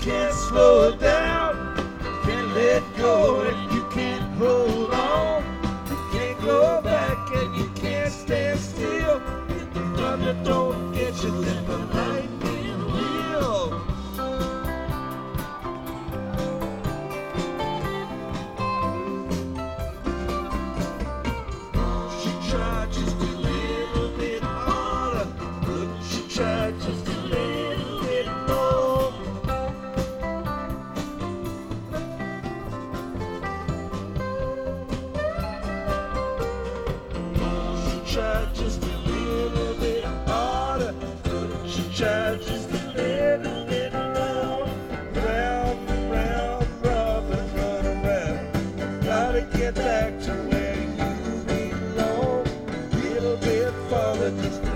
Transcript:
can't slow it down, can't let go, and you can't hold on. You can't go back and you can't stand still. If the thunder don't get you, then the lightning will. She tried just a little bit harder. She tried just a little bit more. She tried just a little bit harder. She tried just a little bit more. Round and round, Robin, run around. Gotta get back to where you belong. Little bit farther, just